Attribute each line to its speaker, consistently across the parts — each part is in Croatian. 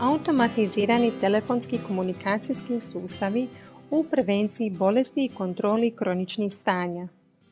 Speaker 1: automatizirani telefonski komunikacijski sustavi u prevenciji bolesti i kontroli kroničnih stanja.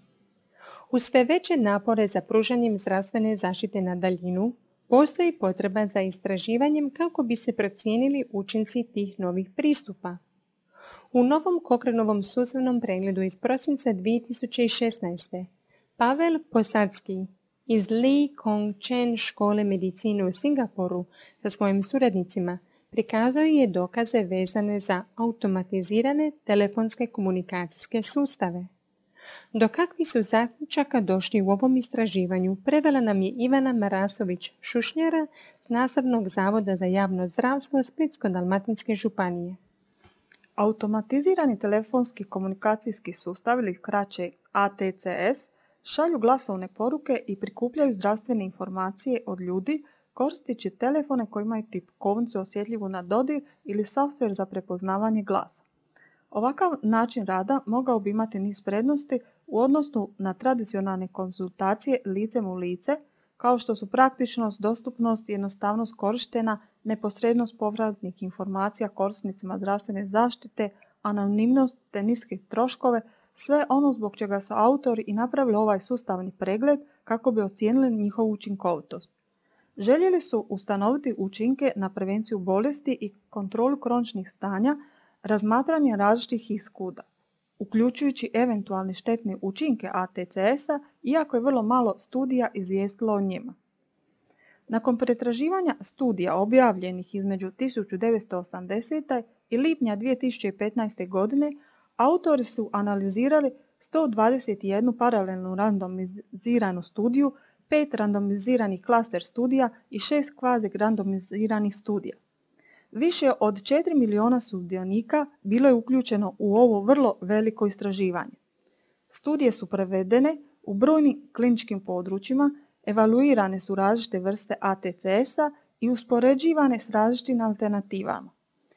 Speaker 1: Uz sve veće napore za pružanjem zdravstvene zaštite na daljinu, postoji potreba za istraživanjem kako bi se procijenili učinci tih novih pristupa. U novom Cochranovom sustavnom pregledu iz prosinca 2016. Pavel Posadzki iz Lee Kong Chen škole medicine u Singapuru sa svojim suradnicima prikazao je dokaze vezane za automatizirane telefonske komunikacijske sustave. Do kakvih su zaključaka došli u ovom istraživanju prevela nam je Ivana Marasović-Šušnjara s Nastavnog zavoda za javno zdravstvo Splitsko-dalmatinske županije.
Speaker 2: Automatizirani telefonski komunikacijski sustav ili kraće ATCS šalju glasovne poruke i prikupljaju zdravstvene informacije od ljudi koristeći telefone koji imaju tipkovnicu osjetljivu na dodir ili softver za prepoznavanje glasa. Ovakav način rada mogao bi imati niz prednosti u odnosu na tradicionalne konzultacije licem u lice, kao što su praktičnost, dostupnost, jednostavnost korištenja, neposrednost povratnih informacija korisnicima zdravstvene zaštite, anonimnost te niske troškove, sve ono zbog čega su autori i napravili ovaj sustavni pregled kako bi ocijenili njihovu učinkovitost. Željeli su ustanoviti učinke na prevenciju bolesti i kontrolu kroničnih stanja, razmatranje različitih iskuda, uključujući eventualne štetne učinke ATCS-a, iako je vrlo malo studija izvijestilo o njima. Nakon pretraživanja studija objavljenih između 1980. i lipnja 2015. godine, autori su analizirali 121 paralelnu randomiziranu studiju, 5 randomiziranih klaster studija i 6 kvazi randomiziranih studija. Više od 4 miliona sudionika bilo je uključeno u ovo vrlo veliko istraživanje. Studije su provedene u brojnim kliničkim područjima, evaluirane su različite vrste ATCS-a i uspoređivane s različitim alternativama.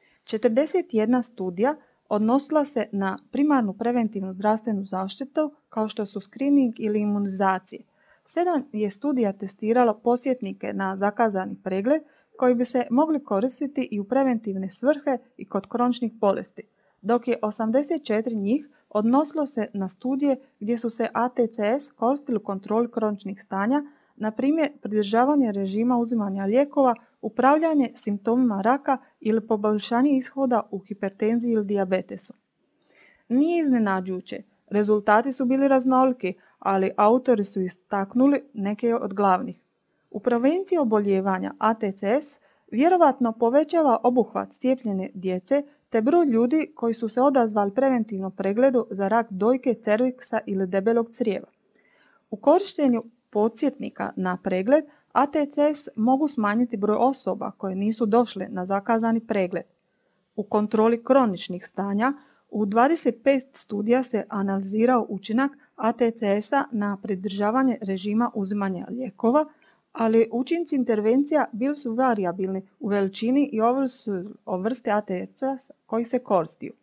Speaker 2: 41 studija odnosila se na primarnu preventivnu zdravstvenu zaštitu kao što su screening ili imunizacije. 7 je studija testiralo posjetnike na zakazani pregled koji bi se mogli koristiti i u preventivne svrhe i kod kroničnih bolesti, dok je 84 njih odnosilo se na studije gdje su se ATCS koristili u kontroli kroničnih stanja, na primjer pridržavanje režima uzimanja lijekova, upravljanje simptomima raka ili poboljšanje ishoda u hipertenziji ili dijabetesu. Nije iznenađujuće, rezultati su bili raznoliki, ali autori su istaknuli neke od glavnih. U prevenciji oboljevanja ATCS vjerovatno povećava obuhvat cijepljene djece te broj ljudi koji su se odazvali preventivnom pregledu za rak dojke, cerviksa ili debelog crijeva. U korištenju podsjetnika na pregled ATCS mogu smanjiti broj osoba koje nisu došle na zakazani pregled. U kontroli kroničnih stanja u 25 studija se analizirao učinak ATCS-a na pridržavanje režima uzimanja lijekova, ali učinci intervencija bili su varijabilni u veličini i ovisili o vrsti ATCS-a koji se koristiju.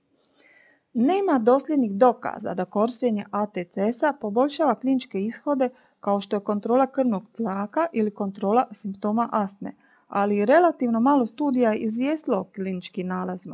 Speaker 2: Nema dosljednih dokaza da korištenje ATCS-a poboljšava kliničke ishode kao što je kontrola krvnog tlaka ili kontrola simptoma astme, ali relativno malo studija je izvijestilo o kliničkim nalazima.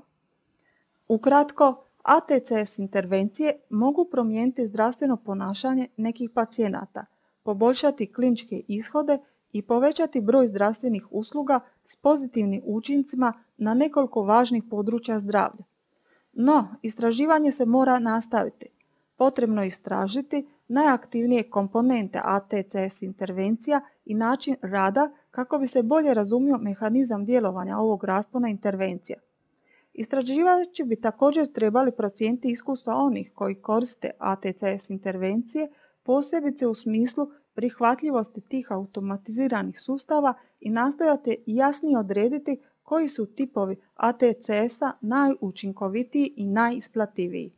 Speaker 2: Ukratko, ATCS intervencije mogu promijeniti zdravstveno ponašanje nekih pacijenata, poboljšati kliničke ishode i povećati broj zdravstvenih usluga s pozitivnim učincima na nekoliko važnih područja zdravlja. No, istraživanje se mora nastaviti. Potrebno je istražiti najaktivnije komponente ATCS intervencija i način rada kako bi se bolje razumio mehanizam djelovanja ovog raspona intervencija. Istraživači bi također trebali procijeniti iskustva onih koji koriste ATCS intervencije, posebice u smislu prihvatljivosti tih automatiziranih sustava i nastojati jasnije odrediti koji su tipovi ATCS-a najučinkovitiji i najisplativiji.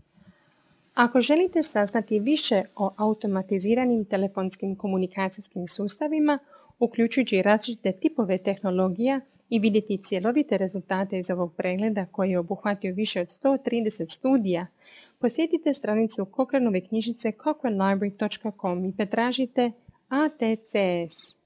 Speaker 1: Ako želite saznati više o automatiziranim telefonskim komunikacijskim sustavima, uključujući različite tipove tehnologija i vidjeti cjelovite rezultate iz ovog pregleda koji je obuhvatio više od 130 studija, posjetite stranicu Cochranove knjižnice cochranelibrary.com i pretražite ATCS.